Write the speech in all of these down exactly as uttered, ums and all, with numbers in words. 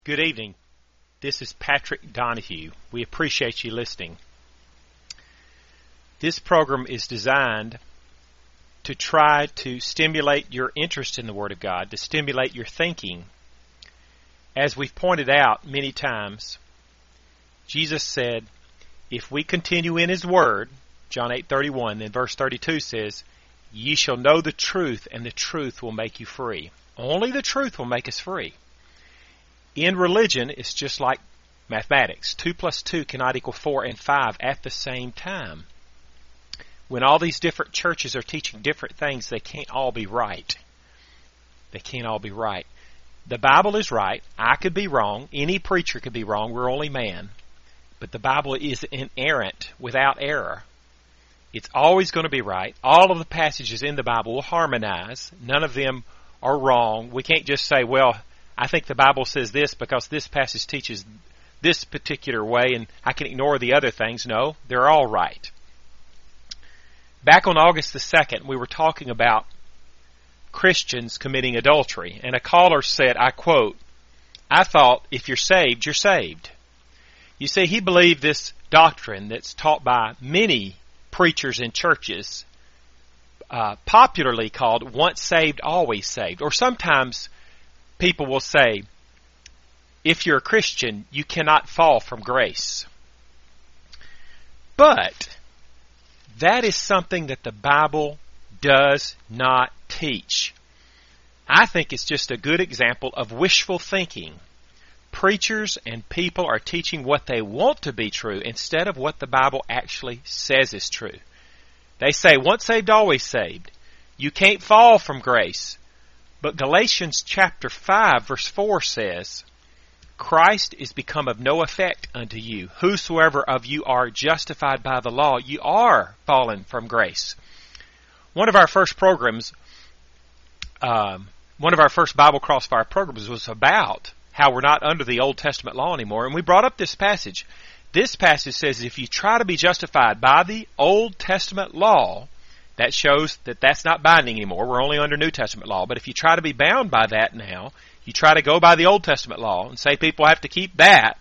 Good evening. This is Patrick Donahue. We appreciate you listening. This program is designed to try to stimulate your interest in the Word of God, to stimulate your thinking. As we've pointed out many times, Jesus said, if we continue in His Word, John eight thirty-one, then verse thirty-two says, ye shall know the truth, and the truth will make you free. Only the truth will make us free. In religion, it's just like mathematics. Two plus two cannot equal four and five at the same time. When all these different churches are teaching different things, they can't all be right. They can't all be right. The Bible is right. I could be wrong. Any preacher could be wrong. We're only man. But the Bible is inerrant, without error. It's always going to be right. All of the passages in the Bible will harmonize. None of them are wrong. We can't just say, well, I think the Bible says this because this passage teaches this particular way and I can ignore the other things. No, they're all right. Back on August the second, we were talking about Christians committing adultery, and a caller said, I quote, I thought if you're saved, you're saved. You see, he believed this doctrine that's taught by many preachers in churches, uh, popularly called once saved, always saved, or sometimes people will say, if you're a Christian, you cannot fall from grace. But that is something that the Bible does not teach. I think it's just a good example of wishful thinking. Preachers and people are teaching what they want to be true instead of what the Bible actually says is true. They say, once saved, always saved. You can't fall from grace. But Galatians chapter five verse four says, Christ is become of no effect unto you. Whosoever of you are justified by the law, you are fallen from grace. One of our first programs, um, one of our first Bible Crossfire programs was about how we're not under the Old Testament law anymore. And we brought up this passage. This passage says if you try to be justified by the Old Testament law, that shows that that's not binding anymore. We're only under New Testament law. But if you try to be bound by that now, you try to go by the Old Testament law and say people have to keep that,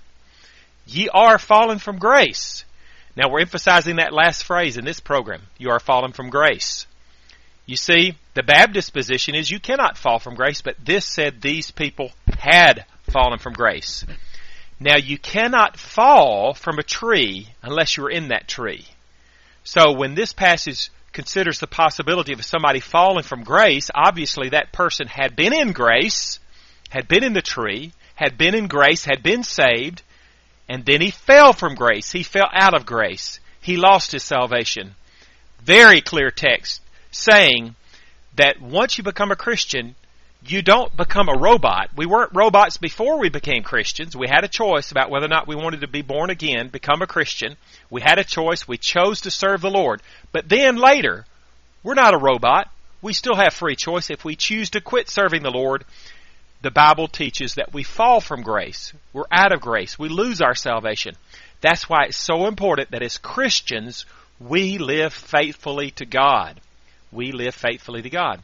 ye are fallen from grace. Now we're emphasizing that last phrase in this program. You are fallen from grace. You see, the Baptist position is you cannot fall from grace, but this said these people had fallen from grace. Now you cannot fall from a tree unless you are in that tree. So when this passage considers the possibility of somebody falling from grace, obviously that person had been in grace, had been in the tree, had been in grace, had been saved, and then he fell from grace. He fell out of grace. He lost his salvation. Very clear text saying that once you become a Christian, you don't become a robot. We weren't robots before we became Christians. We had a choice about whether or not we wanted to be born again, become a Christian. We had a choice. We chose to serve the Lord. But then later, we're not a robot. We still have free choice. If we choose to quit serving the Lord, the Bible teaches that we fall from grace. We're out of grace. We lose our salvation. That's why it's so important that as Christians, we live faithfully to God. We live faithfully to God.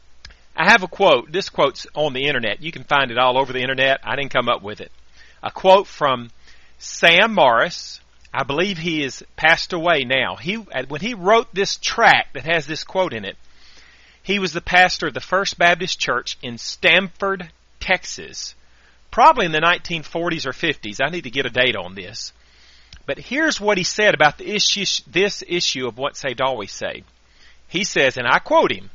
I have a quote. This quote's on the internet. You can find it all over the internet. I didn't come up with it. A quote from Sam Morris. I believe he is passed away now. He, when he wrote this tract that has this quote in it, he was the pastor of the First Baptist Church in Stamford, Texas, probably in the nineteen forties or fifties. I need to get a date on this. But here's what he said about the issue, this issue of once saved, always saved. He says, and I quote him,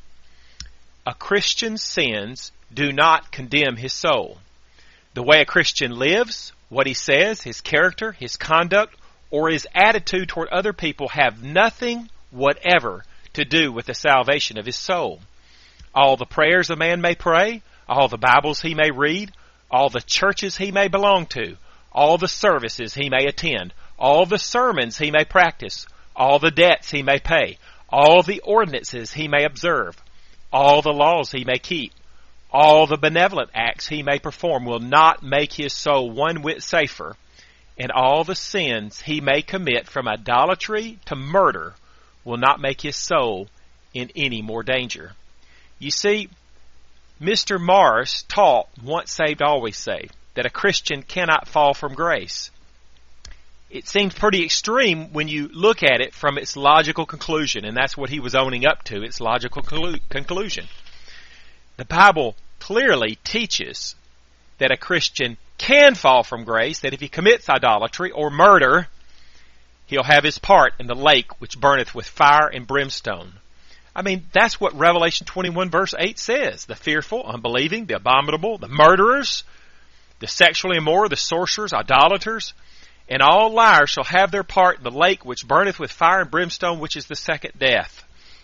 a Christian's sins do not condemn his soul. The way a Christian lives, what he says, his character, his conduct, or his attitude toward other people have nothing whatever to do with the salvation of his soul. All the prayers a man may pray, all the Bibles he may read, all the churches he may belong to, all the services he may attend, all the sermons he may practice, all the debts he may pay, all the ordinances he may observe, all the laws he may keep, all the benevolent acts he may perform will not make his soul one whit safer, and all the sins he may commit from idolatry to murder will not make his soul in any more danger. You see, Mister Morris taught once saved, always saved. that a Christian cannot fall from grace. It seems pretty extreme when you look at it from its logical conclusion, and that's what he was owning up to, its logical conclu- conclusion. The Bible clearly teaches that a Christian can fall from grace, that if he commits idolatry or murder, he'll have his part in the lake which burneth with fire and brimstone. I mean, that's what Revelation twenty-one verse eight says. The fearful, unbelieving, the abominable, the murderers, the sexually immoral, the sorcerers, idolaters, and all liars shall have their part in the lake which burneth with fire and brimstone, which is the second death.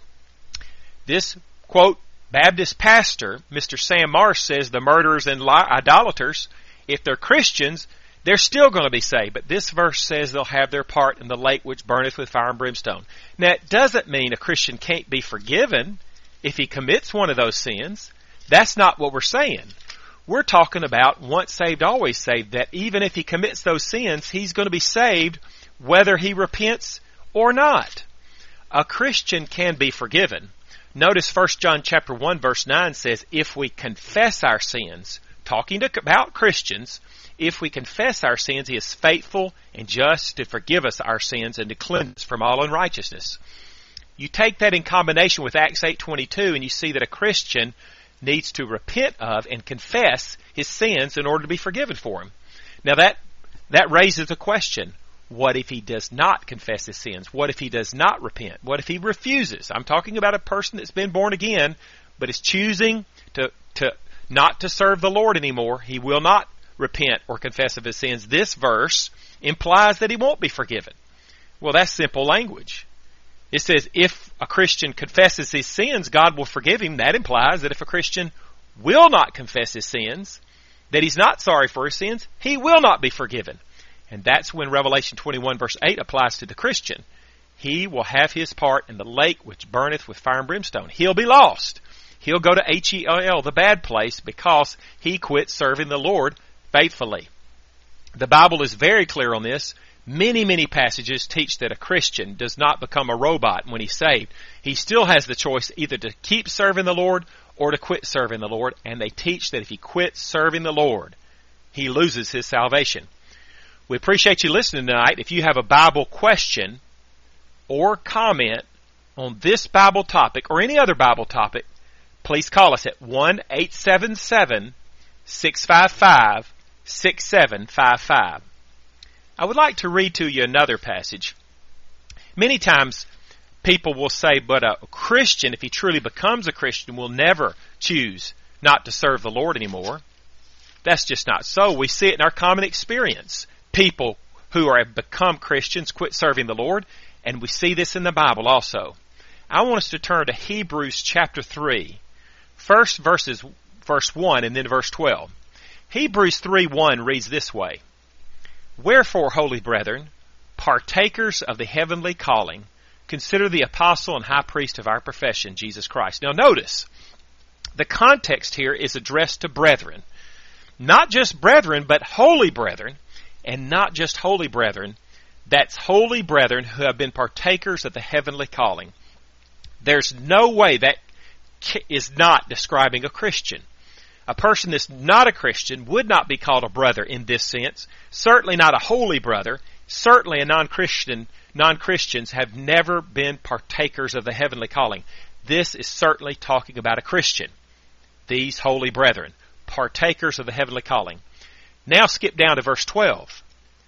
This, quote, Baptist pastor, Mister Sam Marsh, says the murderers and li- idolaters, if they're Christians, they're still going to be saved. But this verse says they'll have their part in the lake which burneth with fire and brimstone. Now, it doesn't mean a Christian can't be forgiven if he commits one of those sins. That's not what we're saying. We're talking about once saved, always saved, that even if he commits those sins, he's going to be saved whether he repents or not. A Christian can be forgiven. Notice First John chapter one verse nine says, if we confess our sins, talking to, about Christians, if we confess our sins, he is faithful and just to forgive us our sins and to cleanse us from all unrighteousness. You take that in combination with Acts eight twenty-two and you see that a Christian needs to repent of and confess his sins in order to be forgiven for him. Now that, that raises a question. What if he does not confess his sins? What if he does not repent? What if he refuses? I'm talking about a person that's been born again, but is choosing to, to not to serve the Lord anymore. He will not repent or confess of his sins. This verse implies that he won't be forgiven. Well, that's simple language. It says if a Christian confesses his sins, God will forgive him. That implies that if a Christian will not confess his sins, that he's not sorry for his sins, he will not be forgiven. And that's when Revelation twenty-one verse eight applies to the Christian. He will have his part in the lake which burneth with fire and brimstone. He'll be lost. He'll go to H E L, the bad place, because he quit serving the Lord faithfully. The Bible is very clear on this. Many, many passages teach that a Christian does not become a robot when he's saved. He still has the choice either to keep serving the Lord or to quit serving the Lord. And they teach that if he quits serving the Lord, he loses his salvation. We appreciate you listening tonight. If you have a Bible question or comment on this Bible topic or any other Bible topic, please call us at one eight seven seven, six five five, six seven five five. I would like to read to you another passage. Many times people will say, but a Christian, if he truly becomes a Christian, will never choose not to serve the Lord anymore. That's just not so. We see it in our common experience. People who are, have become Christians quit serving the Lord, and we see this in the Bible also. I want us to turn to Hebrews chapter three. First verses, verse one and then verse twelve. Hebrews three one reads this way. Wherefore, holy brethren, partakers of the heavenly calling, consider the apostle and high priest of our profession, Jesus Christ. Now notice, the context here is addressed to brethren. Not just brethren, but holy brethren. And not just holy brethren. That's holy brethren who have been partakers of the heavenly calling. There's no way that is not describing a Christian. A person that's not a Christian would not be called a brother in this sense. Certainly not a holy brother. Certainly a non-Christian, non-Christians have never been partakers of the heavenly calling. This is certainly talking about a Christian. These holy brethren, partakers of the heavenly calling. Now skip down to verse twelve.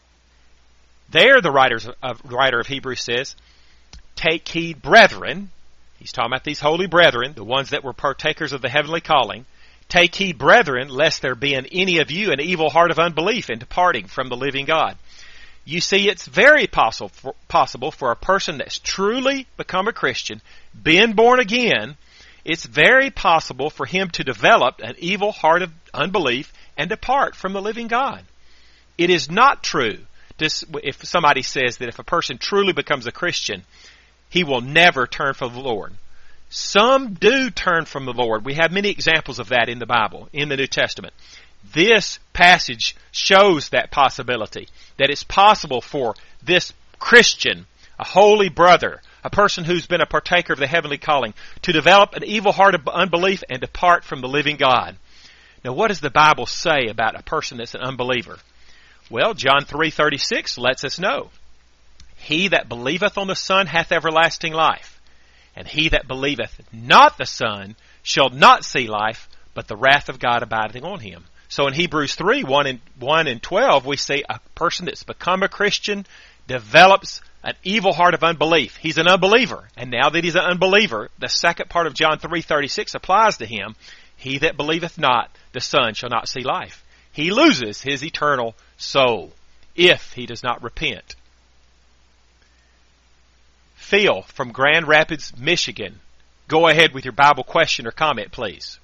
There the writers of, writer of Hebrews says, take heed, brethren. He's talking about these holy brethren, the ones that were partakers of the heavenly calling. Take heed, brethren, lest there be in any of you an evil heart of unbelief in departing from the living God. You see, it's very possible for, possible for a person that's truly become a Christian, been born again, it's very possible for him to develop an evil heart of unbelief and depart from the living God. It is not true this, if somebody says that if a person truly becomes a Christian, he will never turn from the Lord. Some do turn from the Lord. We have many examples of that in the Bible, in the New Testament. This passage shows that possibility, that it's possible for this Christian, a holy brother, a person who's been a partaker of the heavenly calling, to develop an evil heart of unbelief and depart from the living God. Now, what does the Bible say about a person that's an unbeliever? Well, John three thirty-six lets us know. He that believeth on the Son hath everlasting life, and he that believeth not the Son shall not see life, but the wrath of God abideth on him. So in Hebrews three, one and, one and twelve, we see a person that's become a Christian develops an evil heart of unbelief. He's an unbeliever. And now that he's an unbeliever, the second part of John three thirty-six applies to him. He that believeth not the Son shall not see life. He loses his eternal soul if he does not repent. Phil from Grand Rapids, Michigan. Go ahead with your Bible question or comment, please.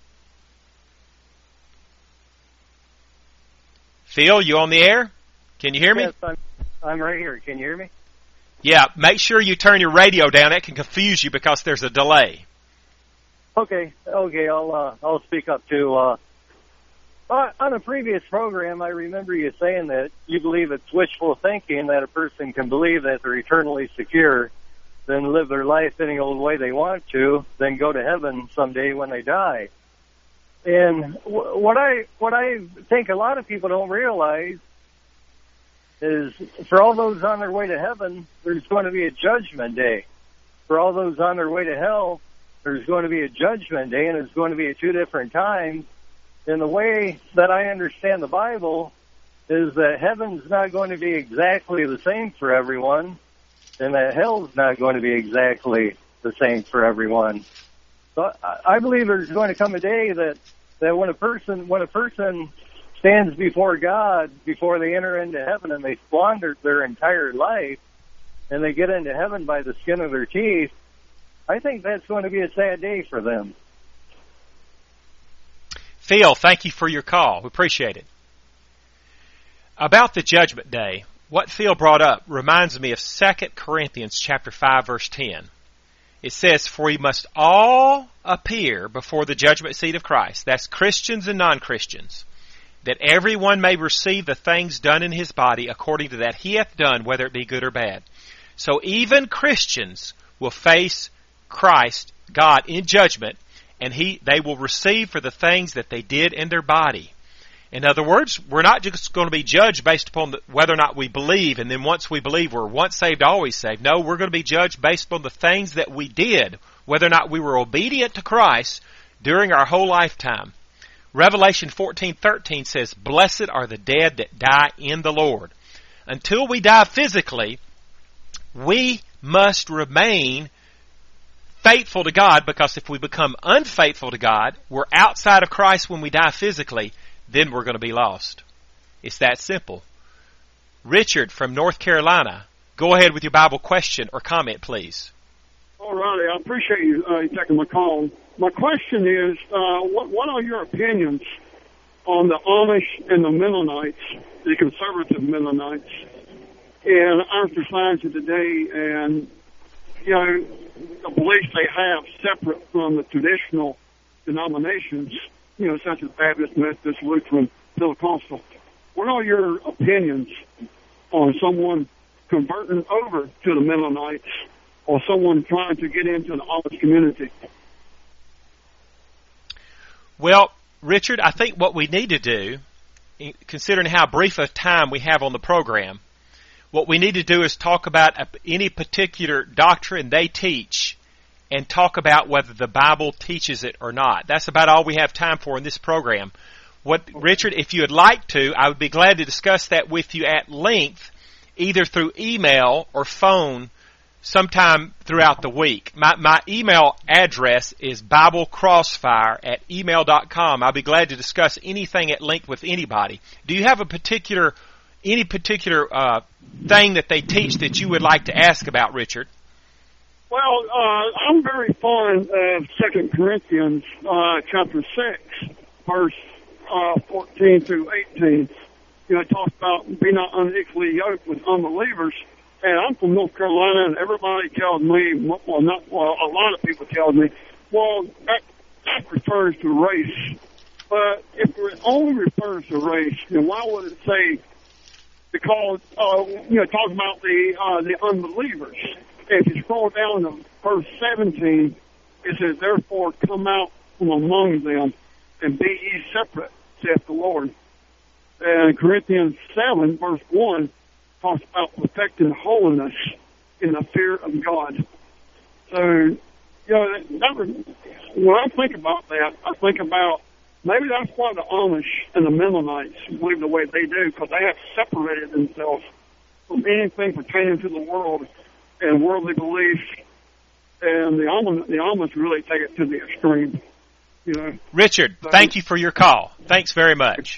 Phil, you on the air? Can you hear me? Yes, I'm, I'm right here. Can you hear me? Yeah, make sure you turn your radio down. That can confuse you because there's a delay. Okay, okay, I'll uh, I'll speak up too. Uh, uh, on a previous program, I remember you saying that you believe it's wishful thinking that a person can believe that they're eternally secure, then live their life any old way they want to, then go to heaven someday when they die. And w- what I what I think a lot of people don't realize is for all those on their way to heaven, there's going to be a judgment day. For all those on their way to hell, there's going to be a judgment day, and it's going to be at two different times. And the way that I understand the Bible is that heaven's not going to be exactly the same for everyone, and that hell's not going to be exactly the same for everyone. So I believe there's going to come a day that, that when a person when a person stands before God, before they enter into heaven and they squandered their entire life, and they get into heaven by the skin of their teeth, I think that's going to be a sad day for them. Phil, thank you for your call. We appreciate it. About the judgment day, what Phil brought up reminds me of Second Corinthians chapter five, verse ten. It says, "For we must all appear before the judgment seat of Christ," that's Christians and non-Christians, "that everyone may receive the things done in his body according to that he hath done, whether it be good or bad." So even Christians will face Christ, God, in judgment, and he they will receive for the things that they did in their body. In other words, we're not just going to be judged based upon the, whether or not we believe, and then once we believe, we're once saved, always saved. No, we're going to be judged based upon the things that we did, whether or not we were obedient to Christ during our whole lifetime. Revelation fourteen thirteen says, "Blessed are the dead that die in the Lord." Until we die physically, we must remain faithful to God, because if we become unfaithful to God, we're outside of Christ when we die physically, then we're going to be lost. It's that simple. Richard from North Carolina, go ahead with your Bible question or comment, please. All righty, I appreciate you uh, taking my call. My question is, uh, what, what are your opinions on the Amish and the Mennonites, the conservative Mennonites, in our society today, and you know, the beliefs they have separate from the traditional denominations, you know, such as Baptist, Methodist, Lutheran, Pentecostal? What are your opinions on someone converting over to the Mennonites or someone trying to get into the Amish community? Well, Richard, I think what we need to do, considering how brief a time we have on the program, what we need to do is talk about any particular doctrine they teach and talk about whether the Bible teaches it or not. That's about all we have time for in this program. What, Richard, if you would like to, I would be glad to discuss that with you at length, either through email or phone sometime throughout the week. My, my email address is biblecrossfire at email dot com. I'll be glad to discuss anything at length with anybody. Do you have a particular Any particular uh, thing that they teach that you would like to ask about, Richard? Well, uh, I'm very fond of Second Corinthians uh, chapter six, verse uh, fourteen through eighteen. You know, it talks about be not unequally yoked with unbelievers. And I'm from North Carolina, and everybody tells me, well, not well, a lot of people tell me, well, that, that refers to race. But if it only refers to race, then why would it say? Because, uh, you know, talking about the uh, the unbelievers. If you scroll down to verse seventeen, it says, "Therefore come out from among them, and be ye separate, saith the Lord. And Corinthians seven, verse one, talks about perfecting holiness in the fear of God. So, you know, that, when I think about that, I think about maybe that's why the Amish and the Mennonites believe the way they do, because they have separated themselves from anything pertaining to the world and worldly beliefs. And the Amish, the Amish really take it to the extreme. You know. Richard, so, thank you for your call. Thanks very much.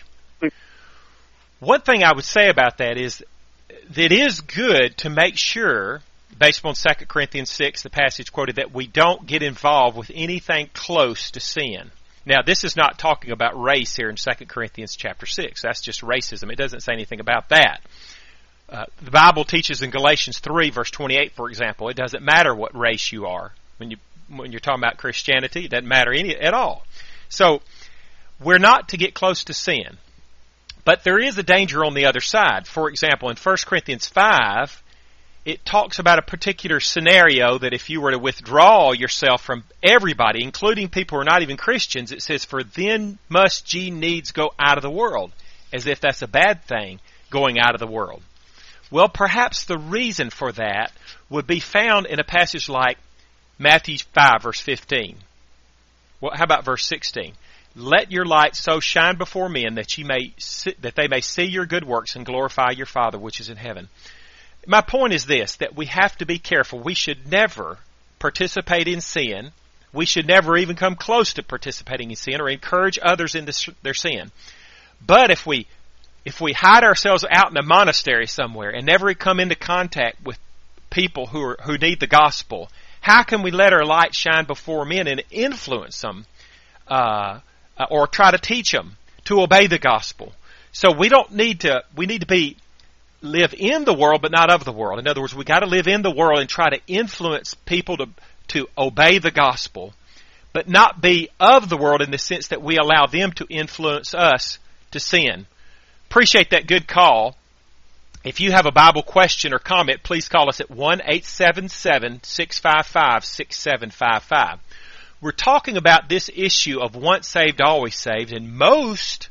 One thing I would say about that is that it is good to make sure, based upon Second Corinthians six, the passage quoted, that we don't get involved with anything close to sin. Now, this is not talking about race here in Second Corinthians chapter six. That's just racism. It doesn't say anything about that. Uh, the Bible teaches in Galatians three, verse twenty-eight, for example, it doesn't matter what race you are. When, you, when you're talking about Christianity, it doesn't matter any at all. So, we're not to get close to sin. But there is a danger on the other side. For example, in First Corinthians five, it talks about a particular scenario that if you were to withdraw yourself from everybody, including people who are not even Christians, it says, "For then must ye needs go out of the world," as if that's a bad thing, going out of the world. Well, perhaps the reason for that would be found in a passage like Matthew five, verse fifteen. Well, how about verse sixteen? "Let your light so shine before men that ye may see, that they may see your good works and glorify your Father which is in heaven." My point is this, that we have to be careful. We should never participate in sin. We should never even come close to participating in sin or encourage others in this, their sin. But if we if we hide ourselves out in a monastery somewhere and never come into contact with people who are, who need the gospel, how can we let our light shine before men and influence them uh, or try to teach them to obey the gospel? So we don't need to. We need to be live in the world, but not of the world. In other words, we got to live in the world and try to influence people to to obey the gospel, but not be of the world in the sense that we allow them to influence us to sin. Appreciate that good call. If you have a Bible question or comment, please call us at one eight seven seven, six five five, six seven five five. We're talking about this issue of once saved, always saved, and most,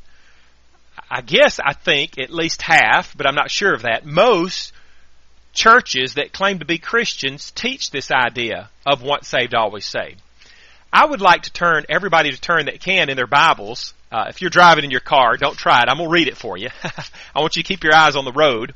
I guess, I think, at least half, but I'm not sure of that, most churches that claim to be Christians teach this idea of once saved, always saved. I would like to turn, everybody to turn that can in their Bibles. Uh, if you're driving in your car, don't try it. I'm going to read it for you. I want you to keep your eyes on the road.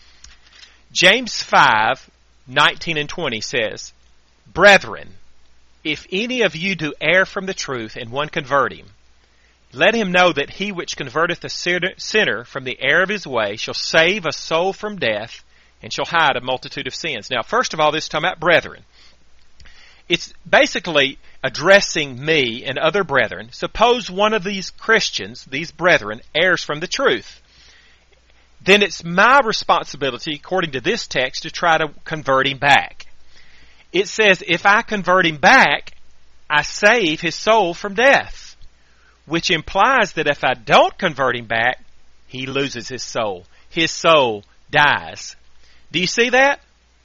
James five, nineteen and twenty says, "Brethren, if any of you do err from the truth and one convert him, let him know that he which converteth a sinner from the error of his way shall save a soul from death and shall hide a multitude of sins." Now, first of all, this is talking about brethren. It's basically addressing me and other brethren. Suppose one of these Christians, these brethren, errs from the truth. Then it's my responsibility, according to this text, to try to convert him back. It says, if I convert him back, I save his soul from death, which implies that if I don't convert him back, he loses his soul. His soul dies. Do you see that?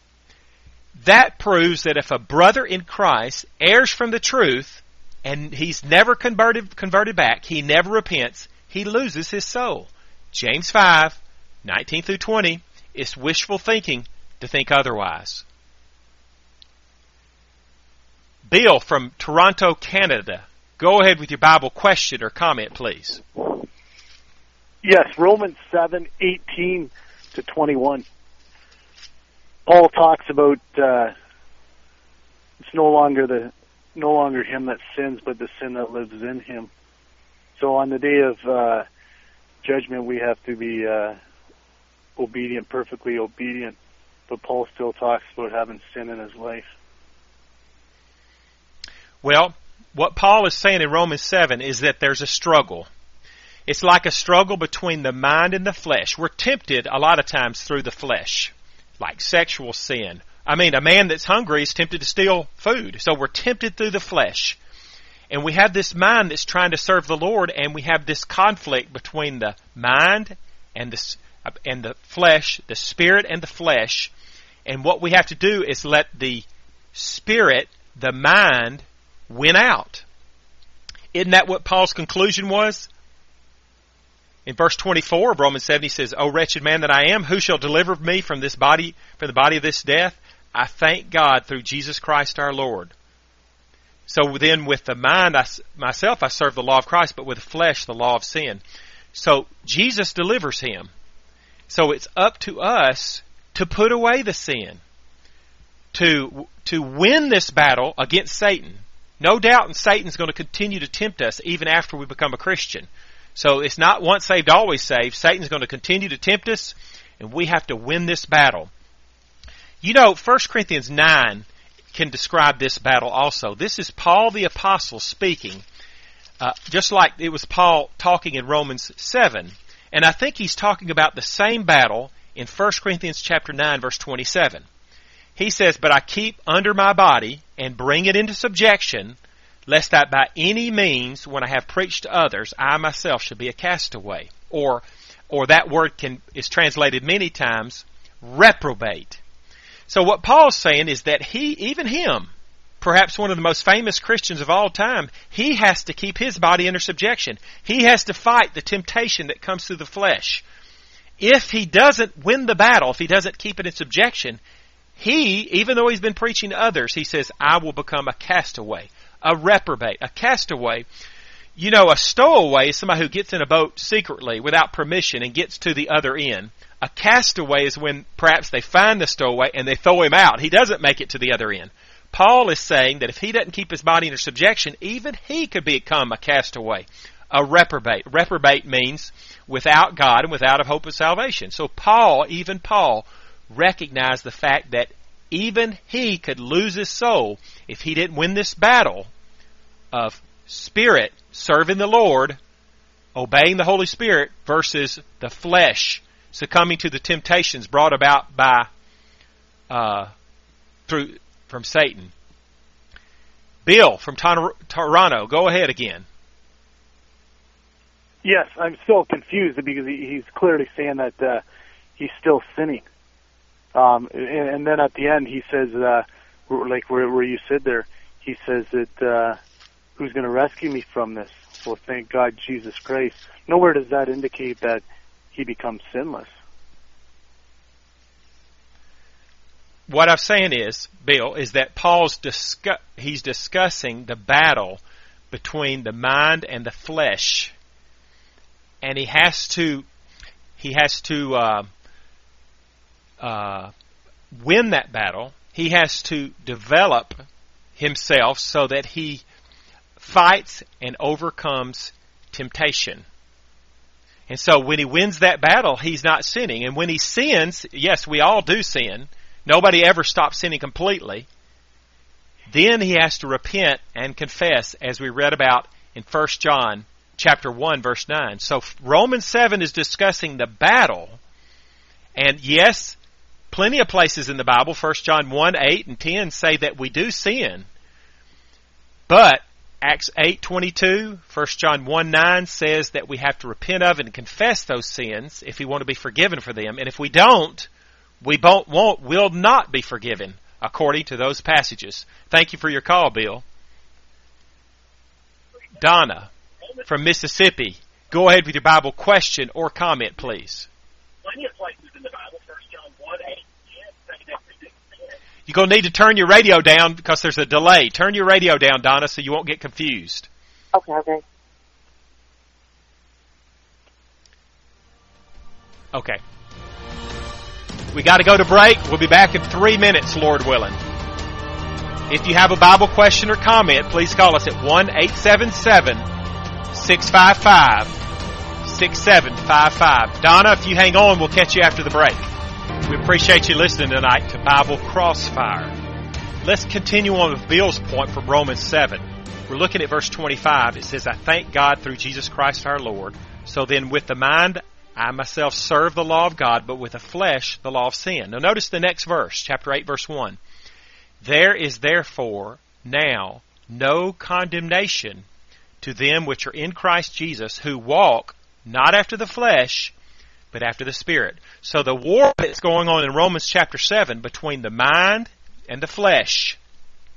That proves that if a brother in Christ errs from the truth and he's never converted converted back, he never repents, he loses his soul. James five, nineteen through twenty, it's wishful thinking to think otherwise. Bill from Toronto, Canada. Go ahead with your Bible question or comment, please. Yes, Romans seven, eighteen to twenty-one. Paul talks about uh, it's no longer the no longer him that sins, but the sin that lives in him. So on the day of uh, judgment, we have to be uh, obedient, perfectly obedient. But Paul still talks about having sin in his life. Well, what Paul is saying in Romans seven is that there's a struggle. It's like a struggle between the mind and the flesh. We're tempted a lot of times through the flesh, like sexual sin. I mean, a man that's hungry is tempted to steal food. So we're tempted through the flesh. And we have this mind that's trying to serve the Lord, and we have this conflict between the mind and the, and the flesh, the spirit and the flesh. And what we have to do is let the spirit, the mind, win out. Isn't that what Paul's conclusion was? In verse twenty-four of Romans seven, he says, O wretched man that I am, who shall deliver me from this body, from the body of this death? I thank God through Jesus Christ our Lord. So then with the mind, I, myself, I serve the law of Christ, but with the flesh, the law of sin. So Jesus delivers him. So it's up to us to put away the sin, to, to win this battle against Satan. No doubt Satan's going to continue to tempt us even after we become a Christian. So it's not once saved, always saved. Satan's going to continue to tempt us, and we have to win this battle. You know, First Corinthians nine can describe this battle also. This is Paul the Apostle speaking, uh, just like it was Paul talking in Romans seven. And I think he's talking about the same battle in First Corinthians chapter nine, verse twenty-seven. He says, But I keep under my body and bring it into subjection, lest that by any means, when I have preached to others, I myself should be a castaway. Or, or that word can is translated many times, reprobate. So what Paul's saying is that he, even him, perhaps one of the most famous Christians of all time, he has to keep his body under subjection. He has to fight the temptation that comes through the flesh. If he doesn't win the battle, if he doesn't keep it in subjection, he, even though he's been preaching to others, he says, I will become a castaway, a reprobate, a castaway. You know, a stowaway is somebody who gets in a boat secretly without permission and gets to the other end. A castaway is when perhaps they find the stowaway and they throw him out. He doesn't make it to the other end. Paul is saying that if he doesn't keep his body under subjection, even he could become a castaway, a reprobate. Reprobate means without God and without a hope of salvation. So Paul, even Paul, recognized the fact that even he could lose his soul if he didn't win this battle of spirit, serving the Lord, obeying the Holy Spirit, versus the flesh, succumbing to the temptations brought about by uh, through from Satan. Bill from Tor- Toronto, go ahead again. Yes, I'm still confused because he, he's clearly saying that uh, he's still sinning. Um, and, and then at the end he says, uh, like where, where you said there, he says that uh, who's going to rescue me from this? Well, thank God, Jesus Christ. Nowhere does that indicate that he becomes sinless. What I'm saying is, Bill, is that Paul's discuss, he's discussing the battle between the mind and the flesh, and he has to he has to uh, uh, win that battle. He has to develop himself so that he fights and overcomes temptation. And so when he wins that battle, he's not sinning. And when he sins, yes, we all do sin. Nobody ever stops sinning completely. Then he has to repent and confess, as we read about in First John chapter one, verse nine. So Romans seven is discussing the battle. And yes, plenty of places in the Bible, First John one, eight, and ten, say that we do sin. But Acts eight twenty-two, First John one nine says that we have to repent of and confess those sins if we want to be forgiven for them. And if we don't, we won't, won't, will not be forgiven according to those passages. Thank you for your call, Bill. Donna from Mississippi, go ahead with your Bible question or comment, please. Plenty of places in the Bible, First John one, eight, ten, say that we do sin. You're going to need to turn your radio down because there's a delay. Turn your radio down, Donna, so you won't get confused. Okay, okay. Okay. We got to go to break. We'll be back in three minutes, Lord willing. If you have a Bible question or comment, please call us at one eight seven seven, six five five, six seven five five. Donna, if you hang on, we'll catch you after the break. We appreciate you listening tonight to Bible Crossfire. Let's continue on with Bill's point from Romans seven. We're looking at verse twenty-five. It says, I thank God through Jesus Christ our Lord. So then with the mind, I myself serve the law of God, but with the flesh, the law of sin. Now notice the next verse, chapter eight, verse one. There is therefore now no condemnation to them which are in Christ Jesus, who walk not after the flesh, but after the Spirit. So the war that's going on in Romans chapter seven between the mind and the flesh,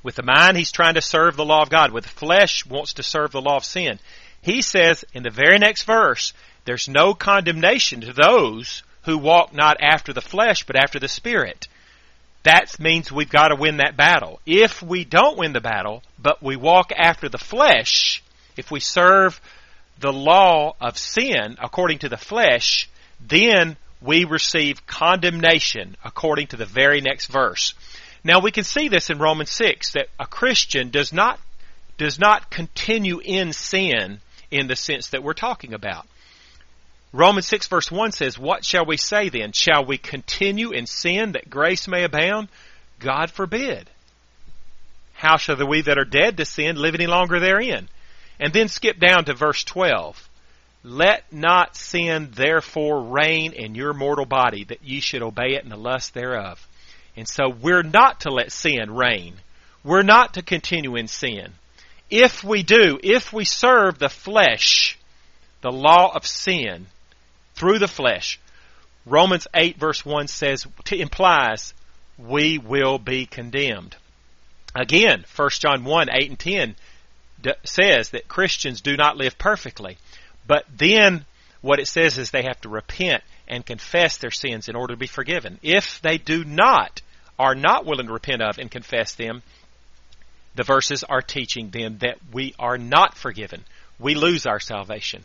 With the mind, he's trying to serve the law of God. With the flesh, wants to serve the law of sin. He says in the very next verse, there's no condemnation to those who walk not after the flesh, but after the Spirit. That means we've got to win that battle. If we don't win the battle, but we walk after the flesh, if we serve the law of sin according to the flesh, then we receive condemnation according to the very next verse. Now we can see this in Romans six, that a Christian does not does not continue in sin in the sense that we're talking about. Romans six verse one says, "What shall we say then? Shall we continue in sin that grace may abound? God forbid. How shall the we that are dead to sin live any longer therein?" And then skip down to verse twelve. "Let not sin therefore reign in your mortal body, that ye should obey it in the lust thereof." And so we're not to let sin reign. We're not to continue in sin. If we do, if we serve the flesh, the law of sin, through the flesh, Romans eight verse one says, implies, we will be condemned. Again, First John one, eight and ten says that Christians do not live perfectly. But then what it says is they have to repent and confess their sins in order to be forgiven. If they do not, are not willing to repent of and confess them, the verses are teaching them that we are not forgiven. We lose our salvation.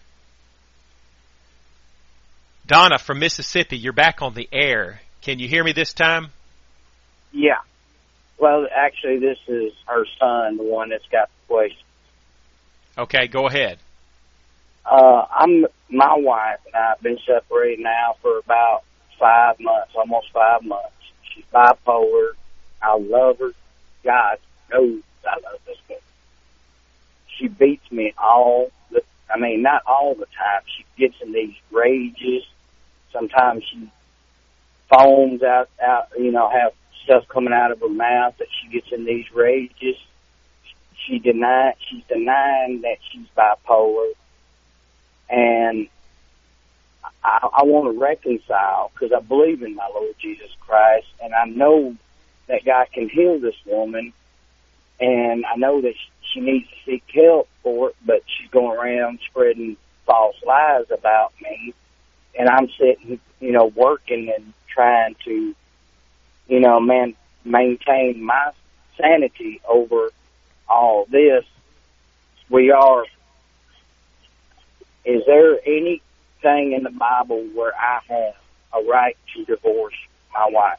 Donna from Mississippi, you're back on the air. Can you hear me this time? Yeah. Well, actually, this is her son, the one that's got the question. Okay, go ahead. Uh, I'm my wife and I have been separated now for about five months, almost five months. She's bipolar. I love her. God knows I love this woman. She beats me all the. I mean, not all the time. She gets in these rages. Sometimes she foams out, out. You know, have stuff coming out of her mouth that she gets in these rages. She deny. She's denying that she's bipolar. And I, I want to reconcile because I believe in my Lord Jesus Christ, and I know that God can heal this woman, and I know that she needs to seek help for it, but she's going around spreading false lies about me, and I'm sitting, you know, working and trying to, you know, man, maintain my sanity over all this. We are. Is there anything in the Bible where I have a right to divorce my wife?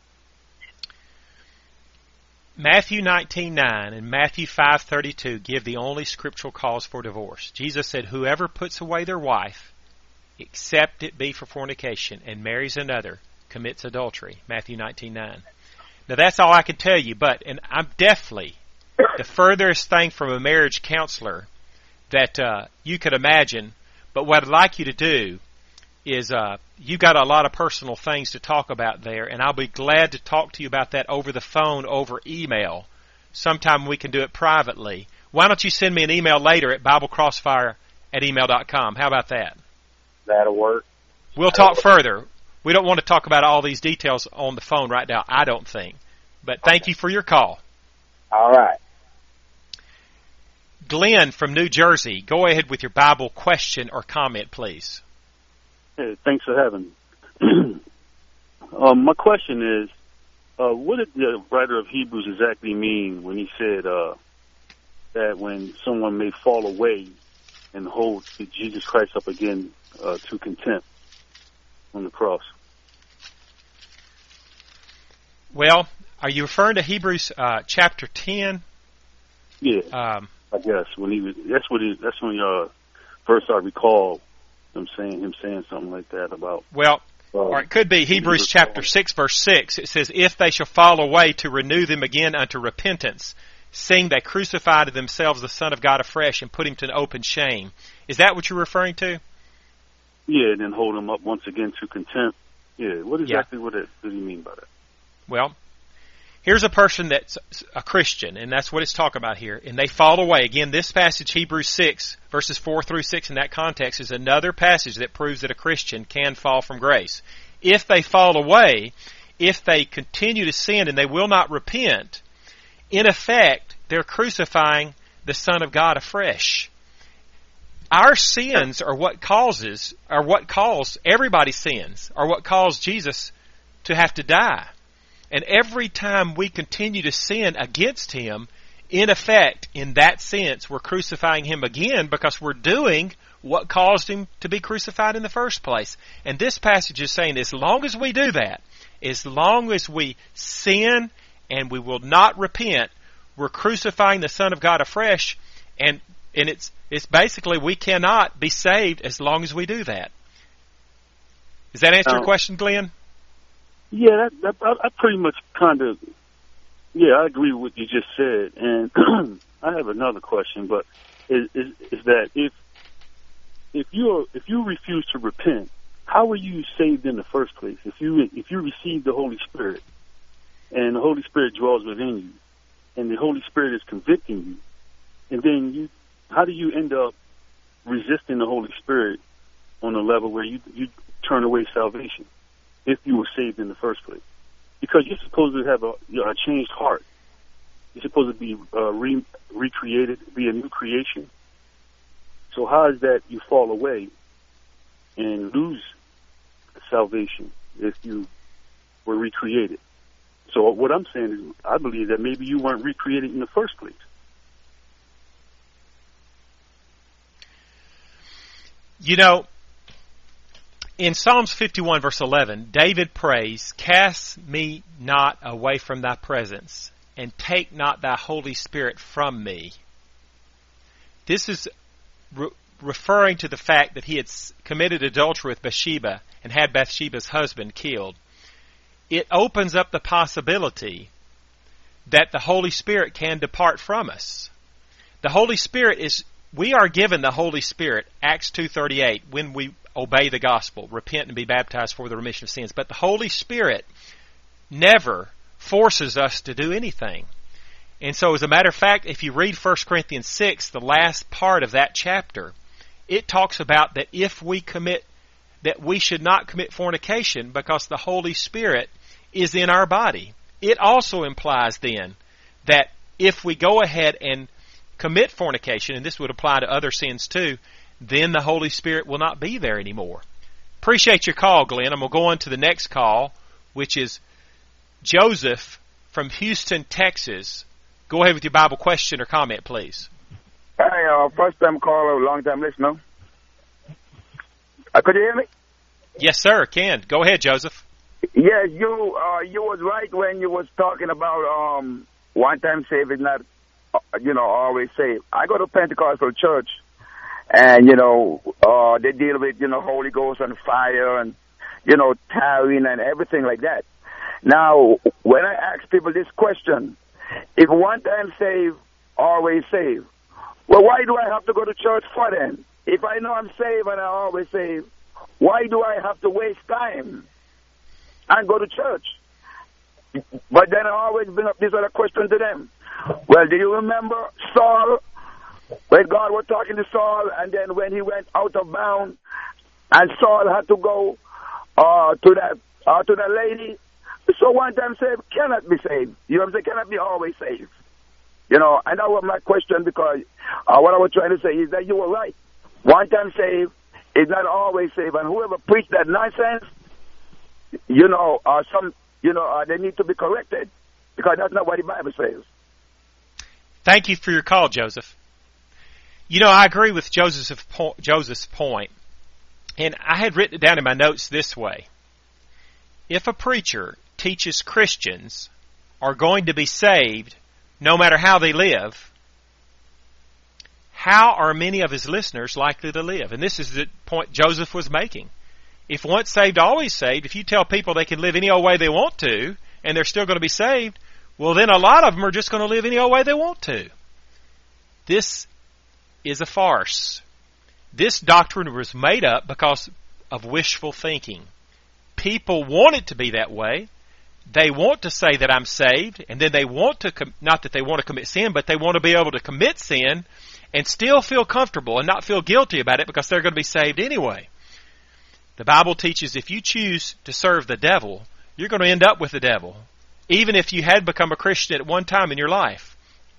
Matthew nineteen nine and Matthew five thirty-two give the only scriptural cause for divorce. Jesus said, "Whoever puts away their wife, except it be for fornication, and marries another, commits adultery." Matthew nineteen nine. Now that's all I can tell you, but, and I'm definitely the furthest thing from a marriage counselor that uh, you could imagine. But what I'd like you to do is uh, you got a lot of personal things to talk about there, and I'll be glad to talk to you about that over the phone, over email. Sometime we can do it privately. Why don't you send me an email later at biblecrossfire at email dot com? How about that? That'll work. We'll talk further. We don't want to talk about all these details on the phone right now, I don't think. But thank Okay. you for your call. All right. Glenn from New Jersey, go ahead with your Bible question or comment, please. Hey, thanks for having me. um, my question is, uh, what did the writer of Hebrews exactly mean when he said uh, that when someone may fall away and hold Jesus Christ up again uh, to contempt on the cross? Well, are you referring to Hebrews uh, chapter ten? Yeah. Um, I guess when he was, that's what he, that's when uh, first I recall him saying him saying something like that about. Well, uh, or it could be Hebrews chapter six, verse six. It says, "If they shall fall away, to renew them again unto repentance, seeing they crucify to themselves the Son of God afresh and put him to an open shame." Is that what you're referring to? Yeah, and then hold him up once again to contempt. Yeah. What exactly Yeah. what it, does he mean by that? Well, here's a person that's a Christian, and that's what it's talking about here, and they fall away. Again, this passage, Hebrews six, verses four through six, in that context, is another passage that proves that a Christian can fall from grace. If they fall away, if they continue to sin and they will not repent, in effect, they're crucifying the Son of God afresh. Our sins are what causes, are what caused everybody's sins, are what caused Jesus to have to die. And every time we continue to sin against Him, in effect, in that sense, we're crucifying Him again because we're doing what caused Him to be crucified in the first place. And this passage is saying as long as we do that, as long as we sin and we will not repent, we're crucifying the Son of God afresh, and and it's it's basically we cannot be saved as long as we do that. Does that answer um, your question, Glenn? Yeah, that, that, I, I pretty much kind of, yeah, I agree with what you just said. And I have another question, but is, is, is that if if you are, if you refuse to repent, how are you saved in the first place? If you if you receive the Holy Spirit, and the Holy Spirit dwells within you, and the Holy Spirit is convicting you, and then you, how do you end up resisting the Holy Spirit on a level where you you turn away salvation if you were saved in the first place? Because you're supposed to have a, you know, a changed heart. You're supposed to be uh, re, recreated, be a new creation. So how is that you fall away and lose salvation if you were recreated? So what I'm saying is, I believe that maybe you weren't recreated in the first place. You know, in Psalms fifty-one, verse eleven, David prays, "Cast me not away from thy presence, and take not thy Holy Spirit from me." This is re- referring to the fact that he had committed adultery with Bathsheba and had Bathsheba's husband killed. It opens up the possibility that the Holy Spirit can depart from us. The Holy Spirit is, we are given the Holy Spirit, Acts two thirty-eight, when we obey the gospel, repent and be baptized for the remission of sins. But the Holy Spirit never forces us to do anything. And so as a matter of fact, if you read First Corinthians six, the last part of that chapter, it talks about that if we commit, that we should not commit fornication because the Holy Spirit is in our body. It also implies then that if we go ahead and commit fornication, and this would apply to other sins too, then the Holy Spirit will not be there anymore. Appreciate your call, Glenn. I'm going to go on to the next call, which is Joseph from Houston, Texas. Go ahead with your Bible question or comment, please. Hey, uh, first time caller, long time listener. Uh, could you hear me? Yes, sir, can. Go ahead, Joseph. Yes, you uh, you was right when you was talking about um, one time saved is not, uh, you know, always saved. I go to Pentecostal church, and, you know, uh, they deal with, you know, Holy Ghost and fire and, you know, tarrying and everything like that. Now, when I ask people this question, if one time saved, always saved, well, why do I have to go to church for then? If I know I'm saved and I always saved, why do I have to waste time and go to church? But then I always bring up this other question to them. Well, do you remember Saul? When God was talking to Saul, and then when he went out of bounds, and Saul had to go uh, to that uh, to that lady. So one time saved cannot be saved. You know what I'm saying? Cannot be always saved. You know, and that was my question, because uh, what I was trying to say is that you were right. One time saved is not always saved, and whoever preached that nonsense, you know, uh, some, you know, uh, they need to be corrected, because that's not what the Bible says. Thank you for your call, Joseph. You know, I agree with Joseph's po- Joseph's point, and I had written it down in my notes this way. If a preacher teaches Christians are going to be saved no matter how they live, how are many of his listeners likely to live? And this is the point Joseph was making. If once saved, always saved, if you tell people they can live any old way they want to, and they're still going to be saved, well, then a lot of them are just going to live any old way they want to. This is a farce. This doctrine was made up because of wishful thinking. People want it to be that way. They want to say that I'm saved, and then they want to, com- not that they want to commit sin, but they want to be able to commit sin and still feel comfortable and not feel guilty about it because they're going to be saved anyway. The Bible teaches if you choose to serve the devil, you're going to end up with the devil. even if you had become a Christian at one time in your life.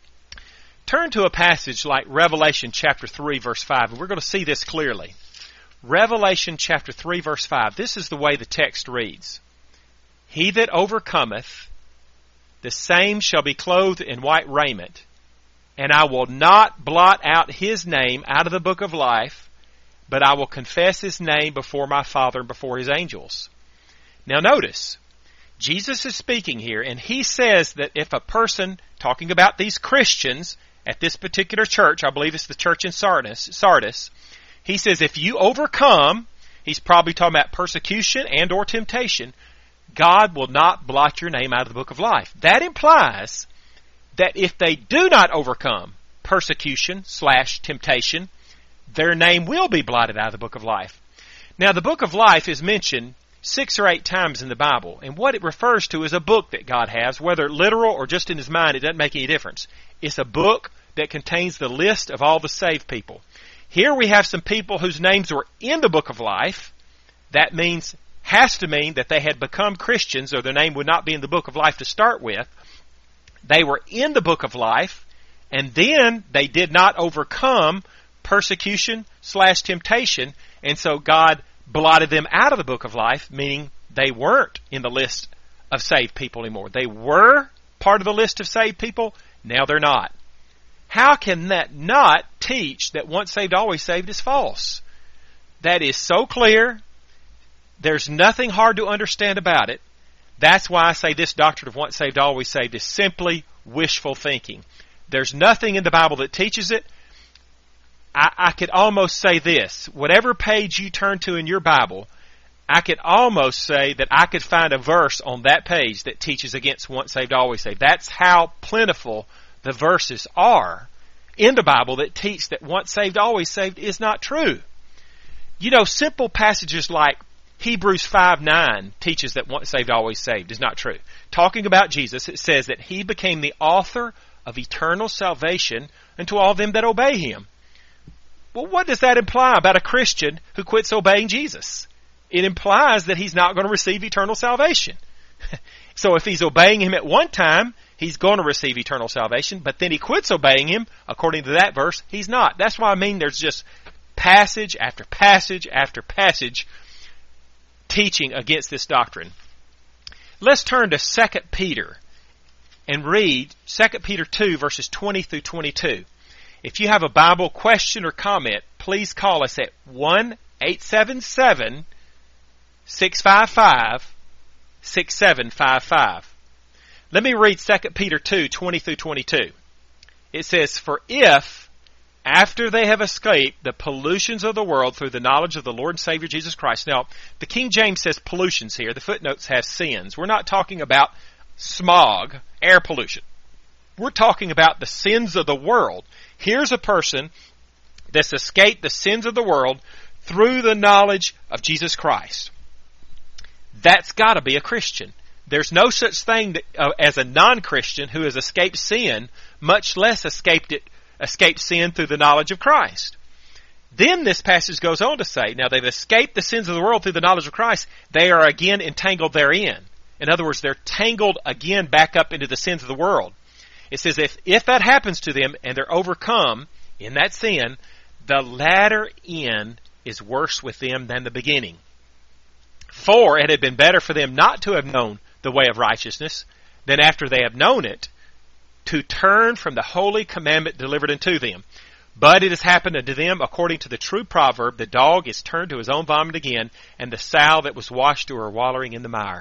Turn to a passage like Revelation chapter three, verse five, and we're going to see this clearly. Revelation chapter three, verse five. This is the way the text reads. He that overcometh, the same shall be clothed in white raiment, and I will not blot out his name out of the book of life, but I will confess his name before my Father and before his angels. Now notice, Jesus is speaking here, and he says that if a person, talking about these Christians at this particular church, I believe it's the church in Sardis, Sardis, he says if you overcome, he's probably talking about persecution and or temptation, God will not blot your name out of the book of life. That implies that if they do not overcome persecution slash temptation, their name will be blotted out of the book of life. Now, the book of life is mentioned six or eight times in the Bible, and what it refers to is a book that God has, whether literal or just in his mind, it doesn't make any difference. It's a book that contains the list of all the saved people. Here we have some people whose names were in the book of life. That means, has to mean that they had become Christians, or their name would not be in the book of life to start with. They were in the book of life, and then they did not overcome persecution slash temptation, and so God blotted them out of the book of life, meaning they weren't in the list of saved people anymore. They were part of the list of saved people, now they're not. How can that not teach that once saved, always saved is false? That is so clear. There's nothing hard to understand about it. That's why I say this doctrine of once saved, always saved is simply wishful thinking. There's nothing in the Bible that teaches it. I, I could almost say this. Whatever page you turn to in your Bible, I could almost say that I could find a verse on that page that teaches against once saved, always saved. That's how plentiful the verses are in the Bible that teach that once saved, always saved is not true. You know, simple passages like Hebrews five nine teaches that once saved, always saved is not true. Talking about Jesus, it says that he became the author of eternal salvation unto all them that obey him. Well, what does that imply about a Christian who quits obeying Jesus? It implies that he's not going to receive eternal salvation. So if he's obeying him at one time, he's going to receive eternal salvation, but then he quits obeying him, according to that verse, he's not. That's why I mean there's just passage after passage after passage teaching against this doctrine. Let's turn to Second Peter and read Second Peter two, verses twenty through twenty-two. If you have a Bible question or comment, please call us at one eight seven seven, six five five, six seven five five. Let me read Second Peter two, twenty through twenty-two. It says, "For if, after they have escaped the pollutions of the world through the knowledge of the Lord and Savior Jesus Christ." Now, the King James says pollutions here. The footnotes have sins. We're not talking about smog, air pollution. We're talking about the sins of the world. Here's a person that's escaped the sins of the world through the knowledge of Jesus Christ. That's got to be a Christian. There's no such thing that, uh, as a non-Christian who has escaped sin, much less escaped it, escaped sin through the knowledge of Christ. Then this passage goes on to say, now they've escaped the sins of the world through the knowledge of Christ, they are again entangled therein. In other words, they're tangled again back up into the sins of the world. It says if, if that happens to them and they're overcome in that sin, the latter end is worse with them than the beginning. For it had been better for them not to have known the way of righteousness than after they have known it, to turn from the holy commandment delivered unto them. But it has happened unto them according to the true proverb, the dog is turned to his own vomit again, and the sow that was washed to her wallowing in the mire.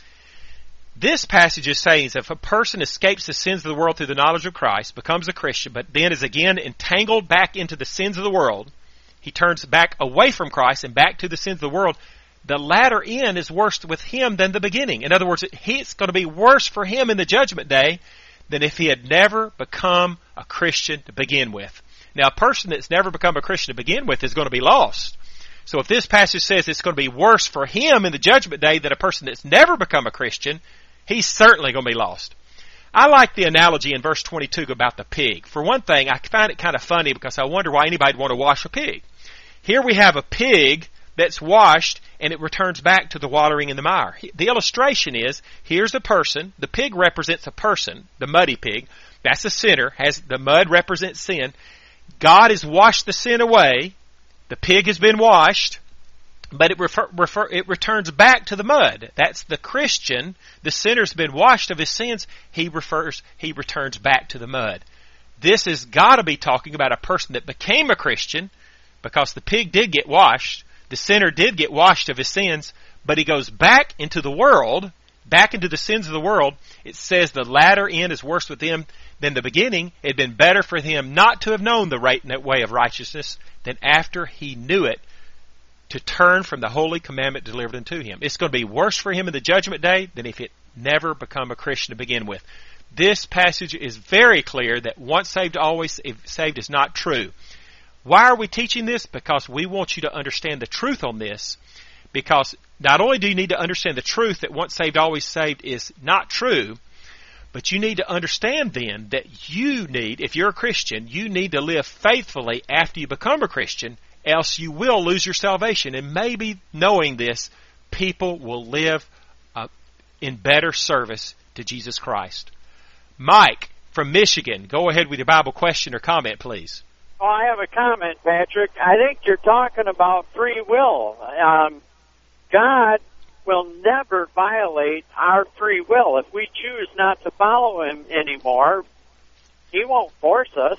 This passage is saying that if a person escapes the sins of the world through the knowledge of Christ, becomes a Christian, but then is again entangled back into the sins of the world, he turns back away from Christ and back to the sins of the world, the latter end is worse with him than the beginning. In other words, it's going to be worse for him in the judgment day than if he had never become a Christian to begin with. Now, a person that's never become a Christian to begin with is going to be lost. So if this passage says it's going to be worse for him in the judgment day than a person that's never become a Christian, he's certainly going to be lost. I like the analogy in verse twenty-two about the pig. For one thing, I find it kind of funny because I wonder why anybody would want to wash a pig. Here we have a pig that's washed, and it returns back to the watering in the mire. The illustration is, here's a person, the pig represents a person, the muddy pig, that's a sinner, has the mud represents sin. God has washed the sin away, the pig has been washed, but it refer, refer, it returns back to the mud. That's the Christian, the sinner's been washed of his sins, he refers, he returns back to the mud. This has got to be talking about a person that became a Christian, because the pig did get washed, the sinner did get washed of his sins, but he goes back into the world, back into the sins of the world. It says the latter end is worse with him than the beginning. It had been better for him not to have known the right way of righteousness than after he knew it to turn from the holy commandment delivered unto him. It's going to be worse for him in the judgment day than if it never become a Christian to begin with. This passage is very clear that once saved, always saved is not true. Why are we teaching this? Because we want you to understand the truth on this. Because not only do you need to understand the truth that once saved, always saved is not true, but you need to understand then that you need, if you're a Christian, you need to live faithfully after you become a Christian, else you will lose your salvation. And maybe knowing this, people will live uh, in better service to Jesus Christ. Mike from Michigan, go ahead with your Bible question or comment, please. Oh, I have a comment, Patrick. I think you're talking about free will. Um, God will never violate our free will. If we choose not to follow Him anymore, He won't force us.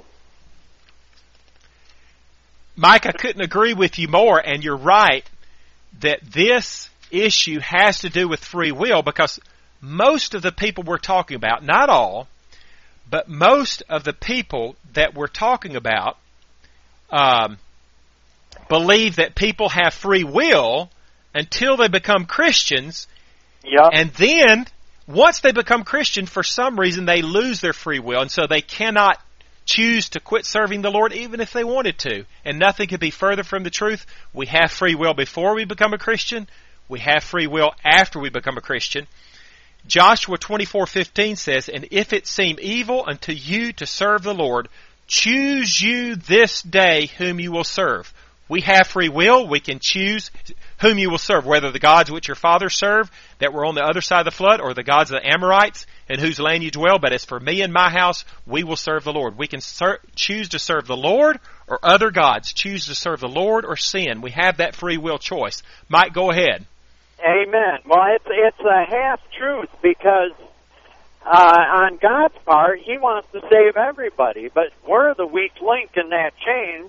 Mike, I couldn't agree with you more, and you're right that this issue has to do with free will, because most of the people we're talking about, not all, but most of the people that we're talking about um, believe that people have free will until they become Christians. Yep. And then, once they become Christian, for some reason they lose their free will, and so they cannot choose to quit serving the Lord even if they wanted to. And nothing could be further from the truth. We have free will before we become a Christian. We have free will after we become a Christian. Joshua twenty-four fifteen says, "And if it seem evil unto you to serve the Lord, choose you this day whom you will serve." We have free will. We can choose whom you will serve, whether the gods which your fathers served that were on the other side of the flood, or the gods of the Amorites in whose land you dwell. But as for me and my house, we will serve the Lord. We can ser- choose to serve the Lord or other gods. Choose to serve the Lord or sin. We have that free will choice. Mike, go ahead. Amen. Well, it's it's a half-truth, because uh, on God's part, He wants to save everybody, but we're the weak link in that chain.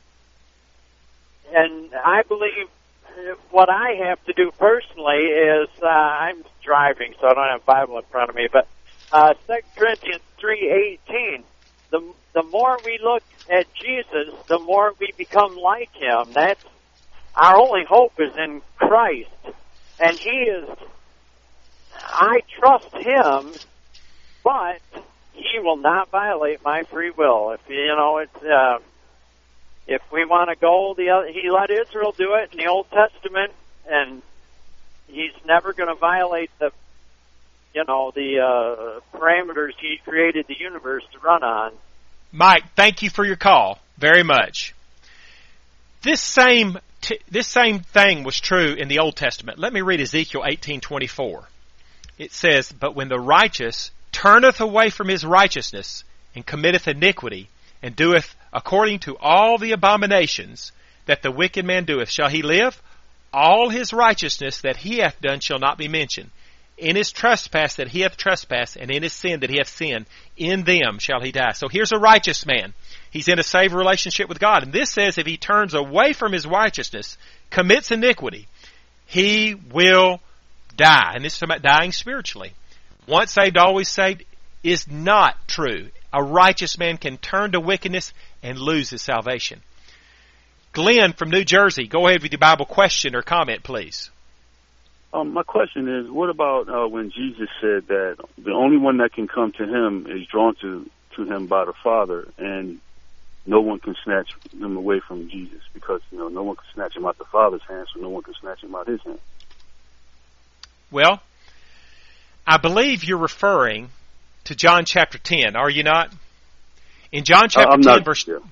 And I believe what I have to do personally is, uh, I'm driving, so I don't have a Bible in front of me, but uh, Second Corinthians three eighteen, the the more we look at Jesus, the more we become like Him. That's our only hope is in Christ. And He is, I trust Him, but He will not violate my free will. If, you know, it's, uh, if we want to go, the other, He let Israel do it in the Old Testament, and He's never going to violate the, you know, the uh, parameters He created the universe to run on. Mike, thank you for your call very much. This same t- this same thing was true in the Old Testament. Let me read Ezekiel eighteen twenty-four. It says, "But when the righteous turneth away from his righteousness, and committeth iniquity, and doeth according to all the abominations that the wicked man doeth, shall he live? All his righteousness that he hath done shall not be mentioned. In his trespass that he hath trespassed, and in his sin that he hath sinned, in them shall he die." So here's a righteous man. He's in a saved relationship with God. And this says if he turns away from his righteousness, commits iniquity, he will die. And this is about dying spiritually. Once saved, always saved is not true. A righteous man can turn to wickedness and lose his salvation. Glenn from New Jersey, go ahead with your Bible question or comment, please. Um, my question is, what about uh, when Jesus said that the only one that can come to Him is drawn to, to Him by the Father, and no one can snatch them away from Jesus, because, you know, no one can snatch Him out the Father's hand, so no one can snatch Him out His hand? Well, I believe you're referring to John chapter ten, are you not? In John chapter uh, I'm ten, not, verse... Yeah.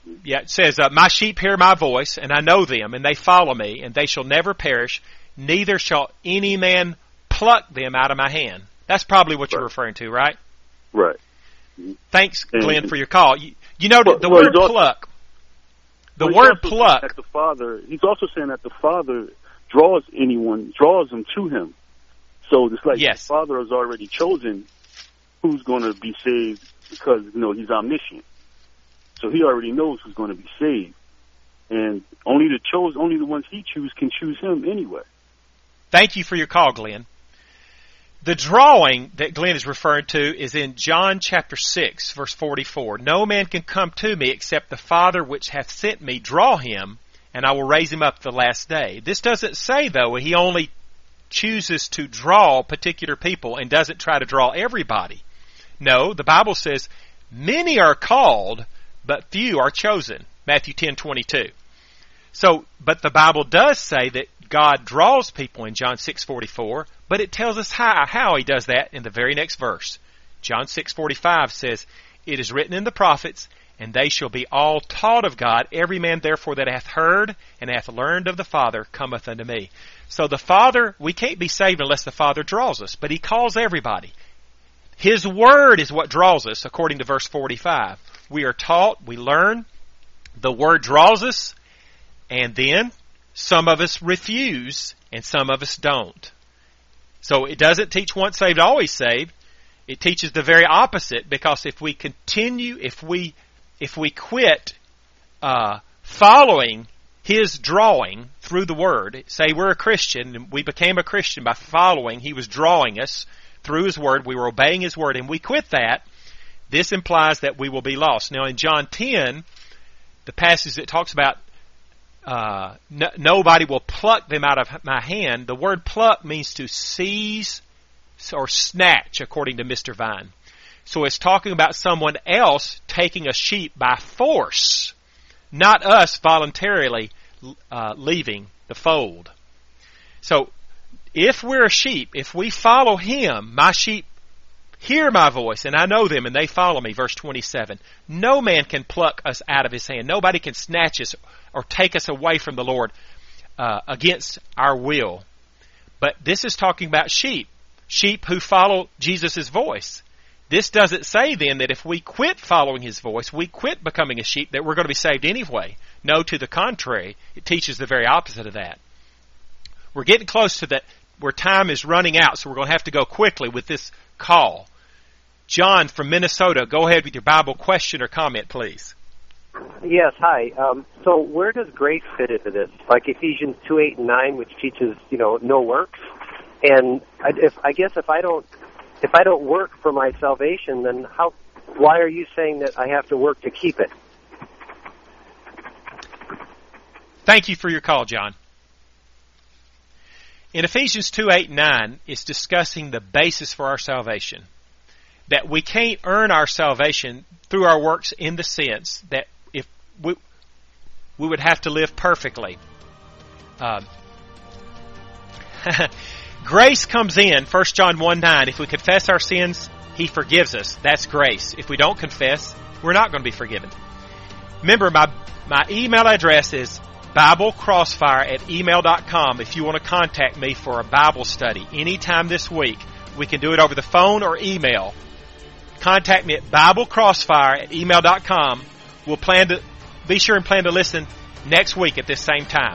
Yeah, it says, uh, my sheep hear my voice, and I know them, and they follow me, and they shall never perish, neither shall any man pluck them out of my hand. That's probably what you're referring to, right? Right. Thanks, Glenn, and, for your call. You, you know, well, the well, word also, pluck, the well, word pluck. That the Father, he's also saying that the Father draws anyone, draws them to him. So it's like yes. the Father has already chosen who's going to be saved because, you know, he's omniscient. So he already knows who's going to be saved. And only the chose, only the ones he chooses can choose him anyway. Thank you for your call, Glenn. The drawing that Glenn is referring to is in John chapter six, verse forty-four. No man can come to me except the Father which hath sent me draw him, and I will raise him up the last day. This doesn't say, though, he only chooses to draw particular people and doesn't try to draw everybody. No, the Bible says, many are called, but few are chosen. Matthew ten twenty-two. So, but the Bible does say that God draws people in John six forty-four, but it tells us how, how he does that in the very next verse. John six forty-five says, it is written in the prophets, and they shall be all taught of God. Every man therefore that hath heard and hath learned of the Father cometh unto me. So the Father, we can't be saved unless the Father draws us, but he calls everybody. His Word is what draws us, according to verse forty-five. We are taught, we learn, the Word draws us, and then some of us refuse, and some of us don't. So it doesn't teach once saved, always saved. It teaches the very opposite, because if we continue, if we if we quit uh, following his drawing through the Word, say we're a Christian, and we became a Christian by following, he was drawing us through his Word, we were obeying his Word, and we quit that, this implies that we will be lost. Now in John ten, the passage that talks about uh, no, nobody will pluck them out of my hand, the word pluck means to seize or snatch, according to Mister Vine. So it's talking about someone else taking a sheep by force, not us voluntarily uh, leaving the fold. So if we're a sheep, if we follow him, my sheep hear my voice, and I know them, and they follow me. Verse twenty-seven. No man can pluck us out of his hand. Nobody can snatch us or take us away from the Lord uh, against our will. But this is talking about sheep. Sheep who follow Jesus' voice. This doesn't say then that if we quit following his voice, we quit becoming a sheep, that we're going to be saved anyway. No, to the contrary, it teaches the very opposite of that. We're getting close to that, where time is running out, so we're going to have to go quickly with this call. John from Minnesota, go ahead with your Bible question or comment, please. Yes, hi. Um, so where does grace fit into this? Like Ephesians two, eight, and nine, which teaches, you know, no works. And I, if, I guess if I don't, if I don't work for my salvation, then how? Why are you saying that I have to work to keep it? Thank you for your call, John. In Ephesians two, eight, and nine, it's discussing the basis for our salvation. That we can't earn our salvation through our works, in the sense that if we we would have to live perfectly. Um, grace comes in, First John one, nine. If we confess our sins, he forgives us. That's grace. If we don't confess, we're not going to be forgiven. Remember, my my email address is Bible Crossfire at email dot com. If you want to contact me for a Bible study anytime this week, we can do it over the phone or email. Contact me at Bible Crossfire at email dot com. We'll plan to be sure and plan to listen next week at this same time.